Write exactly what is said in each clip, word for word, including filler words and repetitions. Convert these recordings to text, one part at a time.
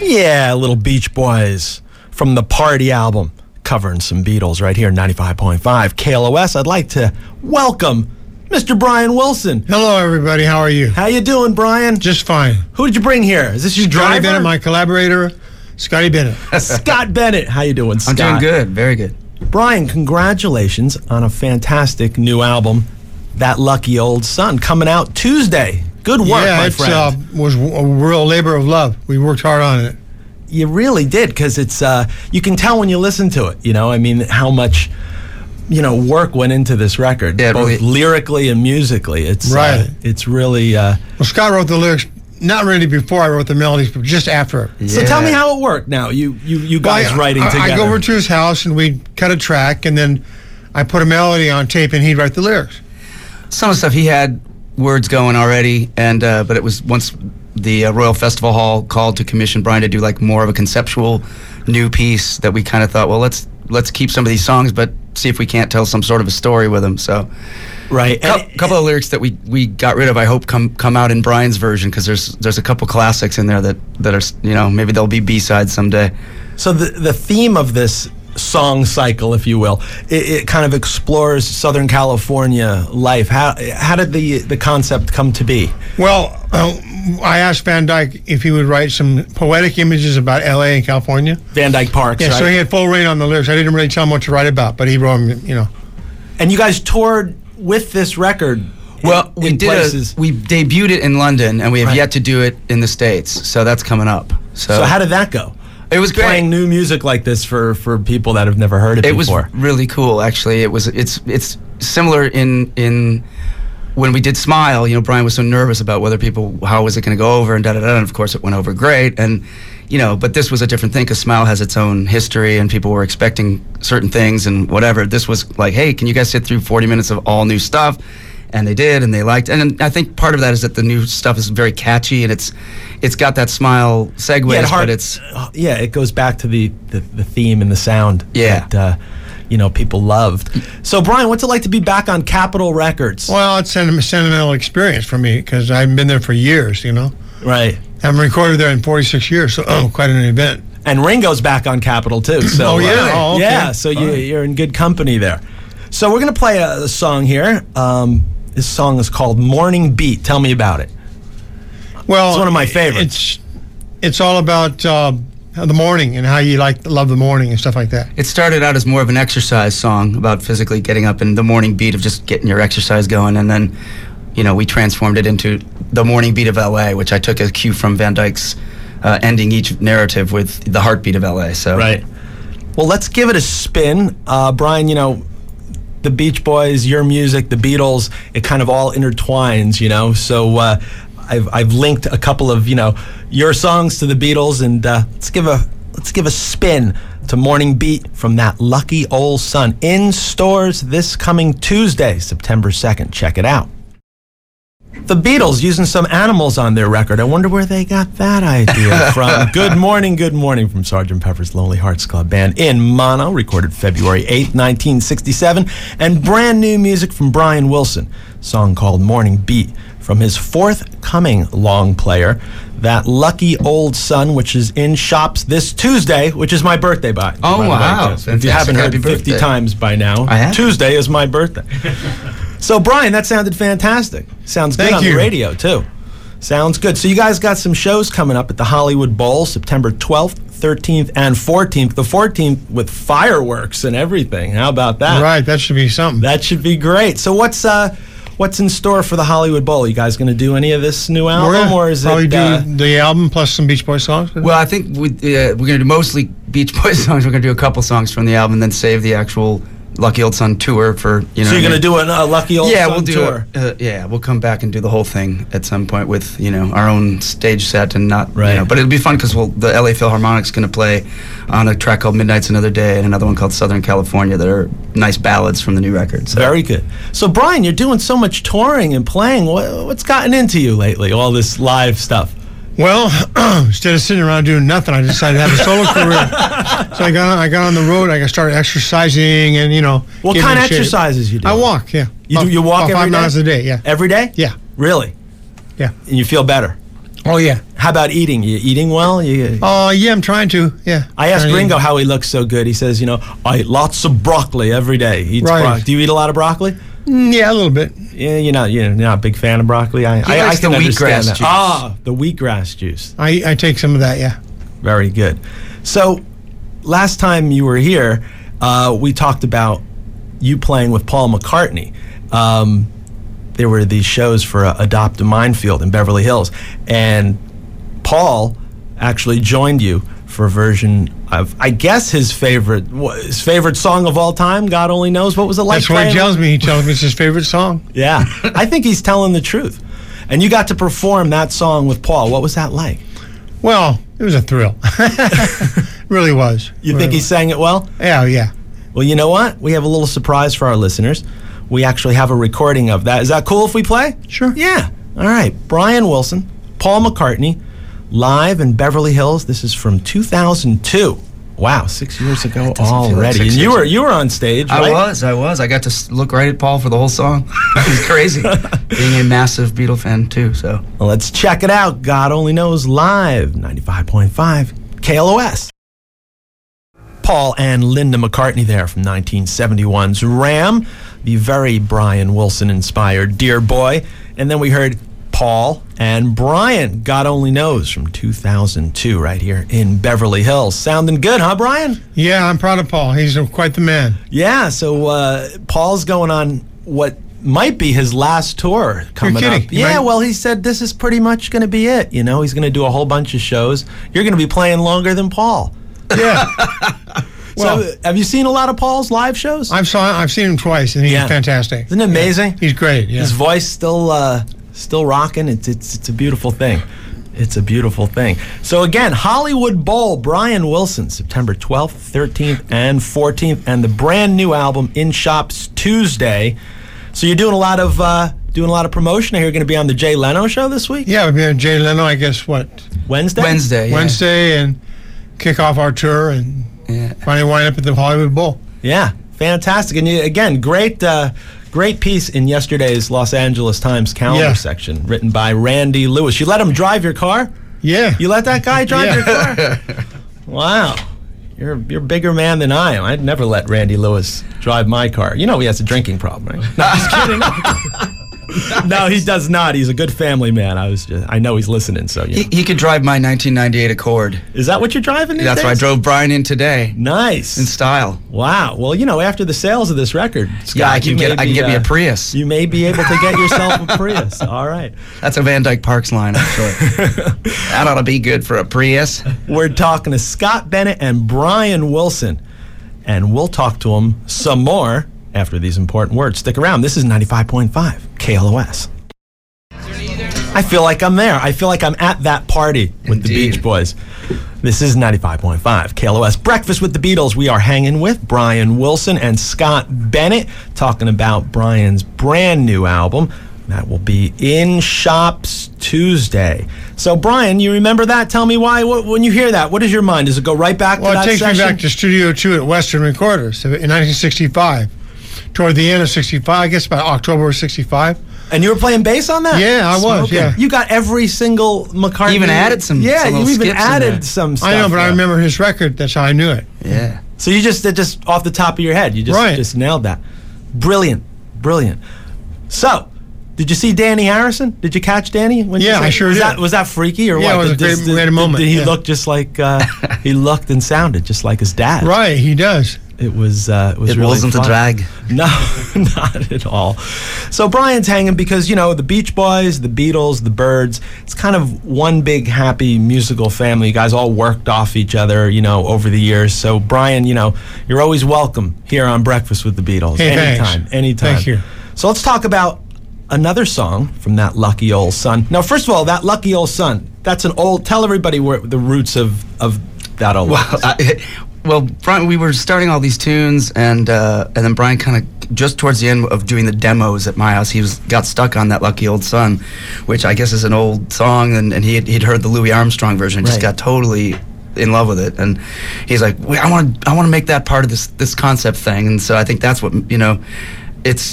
Yeah, little Beach Boys from the Party album, covering some Beatles right here, ninety-five point five K L O S. I'd like to welcome Mister Brian Wilson. Hello, everybody. How are you? How you doing, Brian? Just fine. Who did you bring here? Is this your Scotty driver? Bennett, my collaborator, Scotty Bennett. Scott Bennett. How you doing, Scott? I'm doing good. Very good. Brian, congratulations on a fantastic new album, That Lucky Old Son, coming out Tuesday. Good work, yeah, my it's, friend. uh, was a real labor of love. We worked hard on it. You really did, because it's uh, you can tell when you listen to it. You know, I mean, how much you know work went into this record, yeah, both really, lyrically and musically. It's right. Uh, it's really. Uh, well, Scott wrote the lyrics not really before I wrote the melodies, but just after. Yeah. So tell me how it worked. Now you you you guys well, I, writing I, together. I go over to his house and we cut a track, and then I put a melody on tape, and he'd write the lyrics. Some of the stuff he had words going already, and uh, but it was once the uh, Royal Festival Hall called to commission Brian to do like more of a conceptual new piece that we kind of thought, well, let's let's keep some of these songs, but see if we can't tell some sort of a story with them. So, right, a couple, couple of lyrics that we, we got rid of, I hope come come out in Brian's version, because there's there's a couple classics in there that that are, you know, maybe they'll be B-sides someday. So the the theme of this song cycle, if you will, it, it kind of explores Southern California life. How how did the the concept come to be? Well, uh, I asked Van Dyke if he would write some poetic images about L A and California. Van Dyke Parks, yeah. right? So he had full reign on the lyrics. I didn't really tell him what to write about, but he wrote them, you know. And you guys toured with this record. Well, in, we in did. Places. A, we debuted it in London, and we have right. yet to do it in the States. So that's coming up. So, so how did that go? It was great. Playing new music like this for, for people that have never heard it, it before. It was really cool, actually. It was it's it's similar in in when we did Smile. You know, Brian was so nervous about whether people how was it going to go over and da da da. And of course, it went over great. And you know, but this was a different thing because Smile has its own history, and people were expecting certain things and whatever. This was like, hey, can you guys sit through forty minutes of all new stuff? And they did, and they liked it. And I think part of that is that the new stuff is very catchy, and it's it's got that Smile segues, yeah, hard, but it's... Yeah, it goes back to the, the, the theme and the sound yeah. that, uh, you know, people loved. So, Brian, what's it like to be back on Capitol Records? Well, it's a sentimental experience for me, because I've been there for years, you know. Right. I haven't recorded there in forty-six years, so oh, quite an event. And Ringo's back on Capitol, too. So, oh, yeah? Uh, Oh, okay. Yeah, so you, you're in good company there. So we're going to play a, a song here. Um... This song is called Morning Beat. Tell me about it. Well, it's one of my favorites. It's it's all about uh, the morning and how you like love the morning and stuff like that. It started out as more of an exercise song about physically getting up and the morning beat of just getting your exercise going, and then, you know, we transformed it into the morning beat of L A, which I took as cue from Van Dyke's uh, ending each narrative with the heartbeat of L A. So right. Well, let's give it a spin, uh, Brian. You know, the Beach Boys, your music, the Beatles, it kind of all intertwines, you know. So uh, I've I've linked a couple of, you know, your songs to the Beatles, and uh, let's give a let's give a spin to Morning Beat from That Lucky Old Son, in stores this coming Tuesday, September second. Check it out. The Beatles using some animals on their record. I wonder where they got that idea from. Good Morning, Good Morning from Sergeant Pepper's Lonely Hearts Club Band in mono, recorded February eighth, nineteen sixty-seven, and brand new music from Brian Wilson, song called Morning Beat from his forthcoming long player, That Lucky Old Son, which is in shops this Tuesday, which is my birthday, by Oh, by wow. If you haven't heard it fifty times by now, I have. Tuesday is my birthday. So, Brian, that sounded fantastic. Sounds good Thank on you. the radio, too. Sounds good. So you guys got some shows coming up at the Hollywood Bowl, September twelfth, thirteenth, and fourteenth. The fourteenth with fireworks and everything. How about that? Right, that should be something. That should be great. So what's uh, what's in store for the Hollywood Bowl? You guys going to do any of this new album, We're gonna or is probably it... do Uh, the album plus some Beach Boys songs? Well, I think we, uh, we're going to do mostly Beach Boys songs. We're going to do a couple songs from the album, and then save the actual Lucky Old Son tour for, you know. so you're going to do a uh, Lucky Old yeah, Son we'll do tour? A, uh, yeah, we'll come back and do the whole thing at some point with, you know, our own stage set and not, Right. you know, but it'll be fun because we'll, the L A Philharmonic's going to play on a track called Midnight's Another Day and another one called Southern California that are nice ballads from the new record. So. Very good. So, Brian, you're doing so much touring and playing. What, what's gotten into you lately, all this live stuff? Well, instead of sitting around doing nothing, I decided to have a solo career. So I got on, I got on the road. I started exercising, and you know. What getting kind of in shape. exercises you do? I walk. Yeah. You do? You walk About every five day? miles a day. Yeah. Every day? Yeah. Really? Yeah. And you feel better? Oh, yeah. How about eating? You eating well? You, Oh, uh, yeah, I'm trying to, yeah. I asked Trying to Ringo eat. how he looks so good. He says, you know, I eat lots of broccoli every day. He eats Right. bro- Do you eat a lot of broccoli? Mm, yeah, a little bit. Yeah, you're not, you're not a big fan of broccoli. I, I, I likes can the understand wheatgrass that. juice. Ah, the wheatgrass juice. I, I take some of that, yeah. Very good. So, last time you were here, uh, we talked about you playing with Paul McCartney. Um, there were these shows for uh, Adopt a Minefield in Beverly Hills, and Paul actually joined you for a version of, I guess, his favorite wh- his favorite song of all time. God only knows. What was it like? That's what he playing- tells me. He tells me it's his favorite song. Yeah, I think he's telling the truth. And you got to perform that song with Paul. What was that like? Well, it was a thrill. really was. You really think he was. sang it well? Yeah, yeah. Well, you know what? We have a little surprise for our listeners. We actually have a recording of that. Is that cool if we play? Sure. Yeah. All right. Brian Wilson, Paul McCartney, live in Beverly Hills. This is from two thousand two. Wow, six years ago doesn't feel like already. six And you years were ago. you were on stage, I right? was, I was. I got to s- look right at Paul for the whole song. It was crazy. Being a massive Beatle fan, too, so. Well, let's check it out. God Only Knows live, ninety-five point five K L O S. Paul and Linda McCartney there from nineteen seventy-one's Ram, the very Brian Wilson-inspired Dear Boy. And then we heard Paul and Brian, God Only Knows, from two thousand two right here in Beverly Hills. Sounding good, huh, Brian? Yeah, I'm proud of Paul. He's uh, quite the man. Yeah, so uh, Paul's going on what might be his last tour coming kidding. up. You Yeah, might- well, he said this is pretty much going to be it. You know, he's going to do a whole bunch of shows. You're going to be playing longer than Paul. Yeah. Well, So, have you seen a lot of Paul's live shows? I've saw I've seen him twice, and he's Yeah. fantastic. Isn't it amazing? He's great. Yeah. His voice still uh, still rocking. It's, it's it's a beautiful thing. It's a beautiful thing. So again, Hollywood Bowl, Brian Wilson, September twelfth, thirteenth, and fourteenth, and the brand new album in shops Tuesday. So you're doing a lot of uh, doing a lot of promotion. I hear you're going to be on the Jay Leno show this week. Yeah, we'll be on Jay Leno, I guess, what, Wednesday. Wednesday, yeah. Wednesday, and kick off our tour, and Yeah. finally wind up at the Hollywood Bowl. Yeah, fantastic. And you, again, great uh, great piece in yesterday's Los Angeles Times calendar Yeah. section, written by Randy Lewis. You let him drive your car? Yeah. You let that guy drive Yeah. your car? Wow. You're you're a bigger man than I am. I'd never let Randy Lewis drive my car. You know he has a drinking problem, right? No, just kidding. No, he does not. He's a good family man. I was just, I know he's listening, so you He, know. he could drive my nineteen ninety-eight Accord. Is that what you're driving these That's days? why I drove Brian in today. Nice. In style. Wow. Well, you know, after the sales of this record, Scott, Yeah, I can you get may I can be, get me uh, a Prius. You may be able to get yourself a Prius. All right. That's a Van Dyke Parks line, actually. That ought to be good for a Prius. We're talking to Scott Bennett and Brian Wilson, and we'll talk to them some more after these important words. Stick around. This is ninety-five point five K L O S. I feel like I'm there. I feel like I'm at that party with the Indeed. Beach Boys. This is ninety-five point five K L O S. Breakfast with the Beatles. We are hanging with Brian Wilson and Scott Bennett, talking about Brian's brand new album that will be in shops Tuesday. So, Brian, you remember that? Tell me why. What, when you hear that, what is your mind? Does it go right back Well, to it that takes session? me back to Studio two at Western Recorders in nineteen sixty-five. Toward the end of sixty-five, I guess about October of sixty-five. And you were playing bass on that? Yeah, I was, Smoking. yeah. You got every single McCartney. You even added some- Yeah, some you little even skips in added there. some stuff. I know, but I yeah. remember his record. That's how I knew it. Yeah. So you just did just off the top of your head, you just Right. just nailed that. Brilliant, brilliant. So, did you see Danny Harrison? Did you catch Danny? When you Yeah, said- I sure was did. That, was that freaky or Yeah, what? it was a Did- great- did- we had a did- moment, Did he yeah. look just like uh, he looked and sounded just like his dad? Right, he does. It was. Uh, it was. It really wasn't a fun. drag. No, not at all. So Brian's hanging because, you know, the Beach Boys, the Beatles, the Byrds, it's kind of one big happy musical family. You guys all worked off each other, you know, over the years. So Brian, you know, you're always welcome here on Breakfast with the Beatles. Hey, anytime, thanks. anytime. Thank you. So let's talk about another song from that Lucky Old Son. Now, first of all, that Lucky Old Son, that's an old, tell everybody where the roots of, of that old Well, I, well, Brian, we were starting all these tunes, and uh, and then Brian kind of just towards the end of doing the demos at my house, he was got stuck on that Lucky Old Son, which I guess is an old song, and, and he had, he'd heard the Louis Armstrong version, and just Right. got totally in love with it, and he's like, Wait, I want to I want to make that part of this this concept thing, and so I think that's what you know, it's.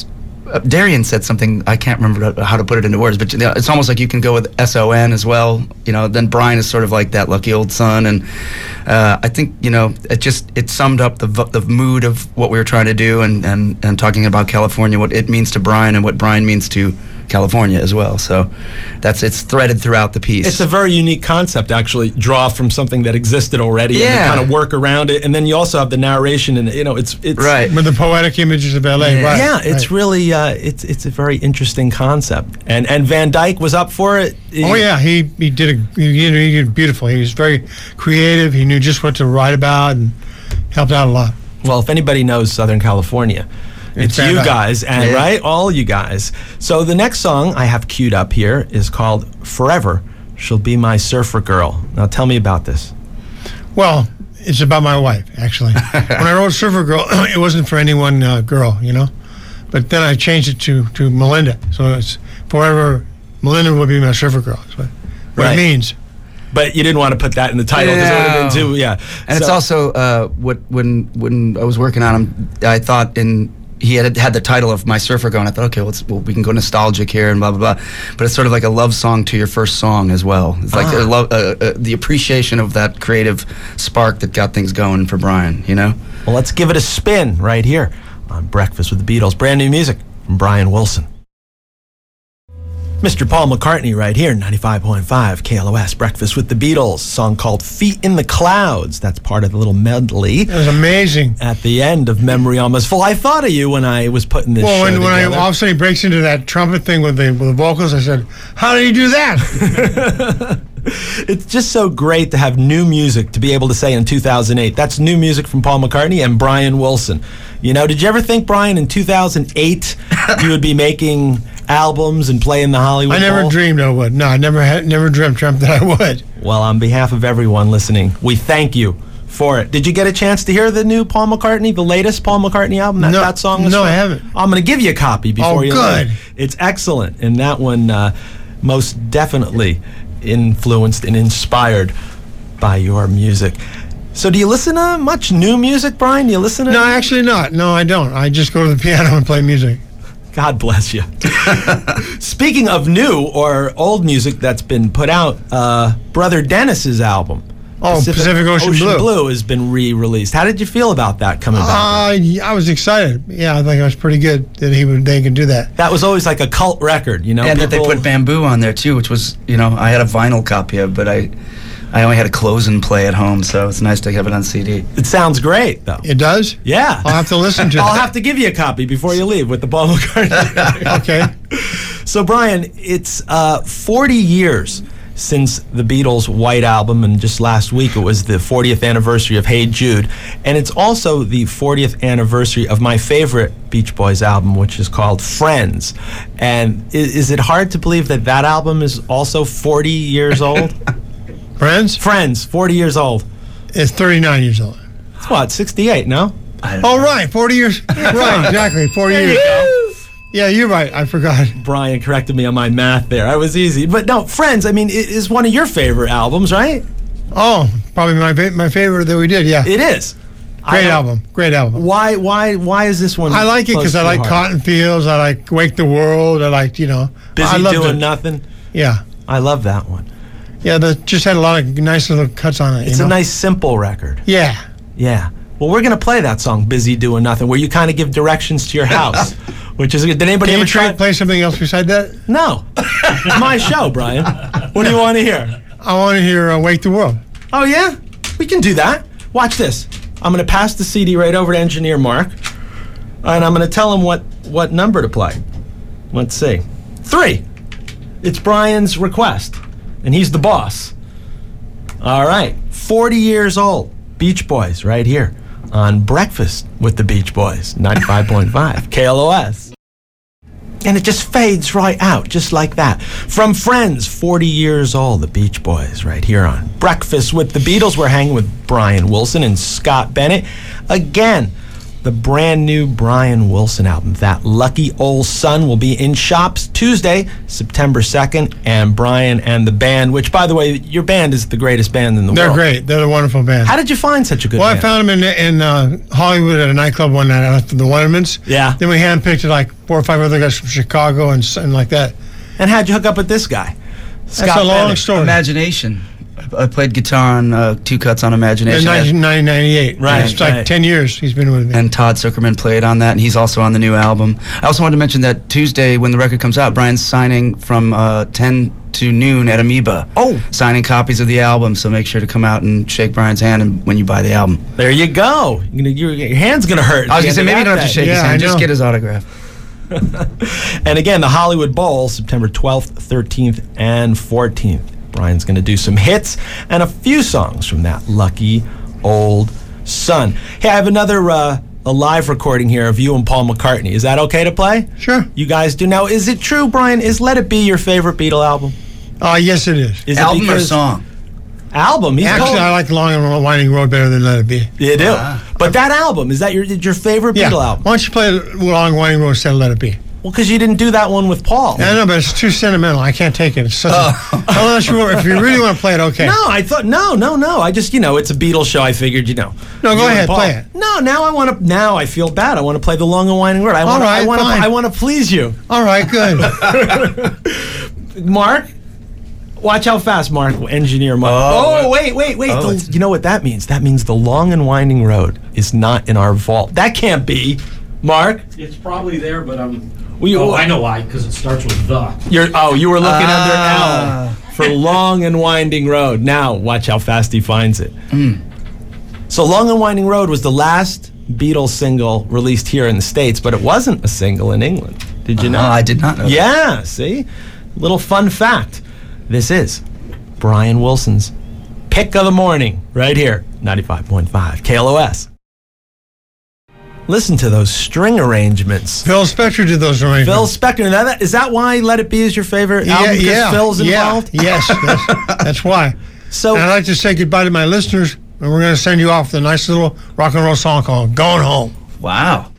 uh, Darian said something, I can't remember how to put it into words, but you know, it's almost like you can go with S O N as well. You know, then Brian is sort of like that lucky old son, and uh, I think, you know, it just, it summed up the the mood of what we were trying to do, and, and, and talking about California, what it means to Brian and what Brian means to California as well. So that's, it's threaded throughout the piece. It's a very unique concept, actually. Draw from something that existed already, Yeah. and kind of work around it, and then you also have the narration, and you know, it's it's Right. With the poetic images of L A, Yeah. right? Yeah, it's right. really uh, it's it's a very interesting concept, and and Van Dyke was up for it. Oh yeah, he he did a he did, he did beautiful. He was very creative. He knew just what to write about and helped out a lot. Well, if anybody knows Southern California, it's Van you Dyke. guys, and Yeah. right, all you guys. So the next song I have queued up here is called "Forever She'll Be My Surfer Girl." Now, tell me about this. Well, it's about my wife, actually. When I wrote Surfer Girl, it wasn't for any one uh, girl, you know. But then I changed it to, to Melinda. So it's forever, Melinda will be my Surfer Girl. That's what, what Right. it means. But you didn't want to put that in the title because it would have been too, yeah. And it's So- also uh, what when when I was working on him, I thought in he had had the title of My Surfer Girl, and I thought, okay, let's well, we can go nostalgic here and blah blah blah. But it's sort of like a love song to your first song as well. It's like Ah. a love, uh, uh, the appreciation of that creative spark that got things going for Brian. You know. Well, let's give it a spin right here on Breakfast with the Beatles. Brand new music from Brian Wilson. Mister Paul McCartney right here, ninety-five point five K L O S, Breakfast with the Beatles. Song called Feet in the Clouds. That's part of the little medley It was amazing. at the end of Memory Almost Full. I thought of you when I was putting this Well, show when, when I, together. all of a sudden he breaks into that trumpet thing with the, with the vocals, I said, how did he do that? It's just so great to have new music to be able to say in two thousand eight. That's new music from Paul McCartney and Brian Wilson. You know, did you ever think, Brian, in two thousand eight you would be making albums and playing the Hollywood I never Bowl? dreamed I would. No, I never had, never dreamt, dreamt that I would. Well, on behalf of everyone listening, we thank you for it. Did you get a chance to hear the new Paul McCartney, the latest Paul McCartney album? That, No, that song is no, from? I haven't. I'm going to give you a copy before Oh, you good. leave. It's excellent, and that one uh, most definitely influenced and inspired by your music. So do you listen to much new music, Brian? Do you listen to... No, actually not. No, I don't. I just go to the piano and play music. God bless you. Speaking of new or old music that's been put out, uh, Brother Dennis's album, Oh, Pacific Ocean Blue. has been re-released. How did you feel about that coming back? Uh, I was excited. Yeah, I think it was pretty good that he would they could do that. That was always like a cult record, you know. And that they people- put Bamboo on there too, which was, you know, I had a vinyl copy of, but I I only had a close and play at home, so it's nice to have it on C D. It sounds great, though. It does? Yeah. I'll have to listen to I'll that. have to give you a copy before you leave with the Paul McCartney. Okay. So, Brian, it's uh, forty years since the Beatles' White Album, and just last week it was the fortieth anniversary of Hey Jude, and it's also the fortieth anniversary of my favorite Beach Boys album, which is called Friends. And is, is it hard to believe that that album is also forty years old? Friends? Friends, forty years old. It's thirty-nine years old. It's what, sixty-eight, no? Oh, right. forty years. Right, exactly. forty There years. you go. Yeah, you're right. I forgot. Brian corrected me on my math there. I was easy. But no, Friends, I mean, it is one of your favorite albums, right? Oh, probably my fa- my favorite that we did, yeah. It is. I Great don't- album. Great album. Why why why is this one I like it close because to I your like heart? Cotton Fields. I like Wake the World. I like, you know. Busy I loved Doing it. Nothing. Yeah. I love that one. Yeah, the, just had a lot of nice little cuts on it. It's you a know? nice simple record. Yeah. Yeah. Well, we're going to play that song, Busy Doing Nothing, where you kind of give directions to your house, which is good. Did anybody Can you ever try? try play something else beside that? No. It's my show, Brian. What do you want to hear? I want to hear uh, Wake the World. Oh, yeah? We can do that. Watch this. I'm going to pass the C D right over to Engineer Mark, and I'm going to tell him what, what number to play. Let's see. Three. It's Brian's request, and he's the boss. All right. forty years old. Beach Boys right here on Breakfast with the Beach Boys, ninety-five point five K L O S. And it just fades right out, just like that. From Friends, forty years old, the Beach Boys, right here on Breakfast with the Beatles. We're hanging with Brian Wilson and Scott Bennett. Again, the the brand new Brian Wilson album. That Lucky Old Son will be in shops Tuesday, September second, and Brian and the band, which, by the way, your band is the greatest band in the They're world. They're great. They're a wonderful band. How did you find such a good well, band? Well, I found them in in uh, Hollywood at a nightclub one night after the Watermans. Yeah. Then we handpicked like four or five other guys from Chicago and, and like that. And how'd you hook up with this guy? Scott That's a long Bennett. story. Imagination. I played guitar on uh, Two Cuts on Imagination. In nineteen ninety-eight. Right, It's like right. ten years he's been with me. And Todd Zuckerman played on that, and he's also on the new album. I also wanted to mention that Tuesday, when the record comes out, Brian's signing from uh, ten to noon at Amoeba. Oh. Signing copies of the album, so make sure to come out and shake Brian's hand and, when you buy the album. There you go. You're gonna, your, your hand's going to hurt. I was at going to say, the maybe end you of don't have to that shake day. his Yeah, I hand, just know. get his autograph. And again, the Hollywood Bowl, September twelfth, thirteenth, and fourteenth. Brian's going to do some hits and a few songs from that Lucky Old Son. Hey, I have another uh, a live recording here of you and Paul McCartney. Is that okay to play? Sure. You guys do. Now, is it true, Brian, is Let It Be your favorite Beatle album? Uh, yes, it is. Is Album it or because song? Album. He's Actually, told- I like Long and Winding Road better than Let It Be. You do. Ah. But that album, is that your your favorite Yeah. Beatle album? Why don't you play Long and Winding Road instead of Let It Be? Well, because you didn't do that one with Paul. I know, but it's too sentimental. I can't take it. It's such a, unless you, if you really want to play it, okay. No, I thought no, no, no. I just you know it's a Beatles show. I figured you know. No, go you and ahead, Paul- play it. No, now I want to. Now I feel bad. I want to play the Long and Winding Road. I want. right, I want. fine. I want to please you, All right, good. Mark. Watch how fast, Mark. Engineer Mark. Oh, Oh, wait, wait, wait. oh, The- it's- you know what that means? That means the Long and Winding Road is not in our vault. That can't be, Mark. It's probably there, but I'm. Well, you- oh, I know why, because it starts with the. You're. Oh, you were looking Ah. under L for Long and Winding Road. Now watch how fast he finds it. So Long and Winding Road was the last Beatles single released here in the States, but it wasn't a single in England. Did you know? Oh, I did not know that. Yeah, see? Little fun fact. This is Brian Wilson's Pick of the Morning right here, ninety-five point five K L O S. Listen to those string arrangements. Phil Spector did those Phil arrangements. Spector. Now that, is that why Let It Be is your favorite album? Because Phil's involved? Yeah, yes, that's, that's why. So And I'd like to say goodbye to my listeners, and we're going to send you off with a nice little rock and roll song called Going Home. Wow.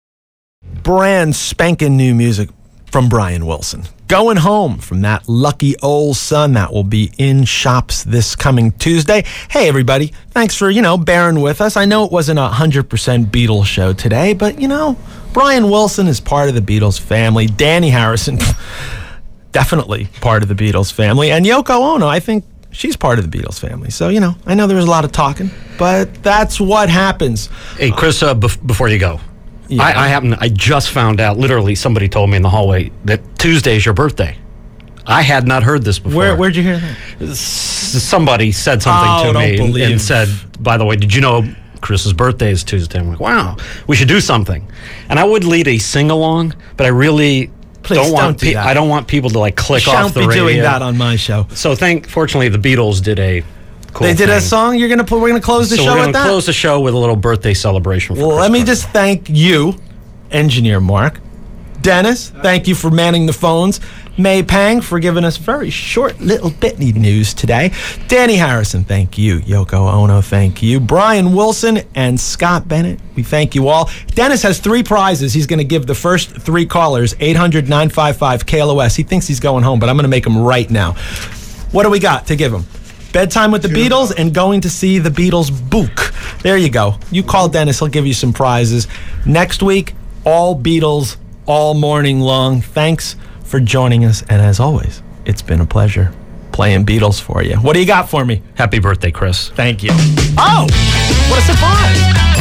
brand spanking new music from Brian Wilson. Going Home from that Lucky Old Son that will be in shops this coming Tuesday. Hey, everybody. Thanks for, you know, bearing with us. I know it wasn't a one hundred percent Beatles show today, but, you know, Brian Wilson is part of the Beatles family. Danny Harrison, definitely part of the Beatles family. And Yoko Ono, I think she's part of the Beatles family. So, you know, I know there was a lot of talking, but that's what happens. Hey, Chris, uh, bef- before you go, Yeah. I, I happen. I just found out. Literally, somebody told me in the hallway that Tuesday is your birthday. I had not heard this before. Where, where'd you hear that? S- Somebody said something Oh, to don't me and, believe. and said, "By the way, did you know Chris's birthday is Tuesday?" I'm like, "Wow, we should do something." And I would lead a sing along, but I really Please don't want. don't do pe- that. I don't want people to like click Shan't off the be radio. doing that on my show. So, thank. Fortunately, the Beatles did a. Cool They did a thing. song. You're gonna put. We're gonna close the so show we're with gonna that. close the show with a little birthday celebration. For Well, Chris let me Burke. just thank you, Engineer Mark. Dennis, thank you for manning the phones. May Pang for giving us very short little bitty news today. Danny Harrison, thank you. Yoko Ono, thank you. Brian Wilson and Scott Bennett, we thank you all. Dennis has three prizes. He's going to give the first three callers eight hundred nine five five K L O S. He thinks he's going home, but I'm going to make him right now. What do we got to give him? Bedtime with the Beatles and going to see the Beatles book. There you go. You call Dennis, he'll give you some prizes. Next week, all Beatles, all morning long. Thanks for joining us. And as always, it's been a pleasure playing Beatles for you. What do you got for me? Happy birthday, Chris. Thank you. Oh, what a surprise.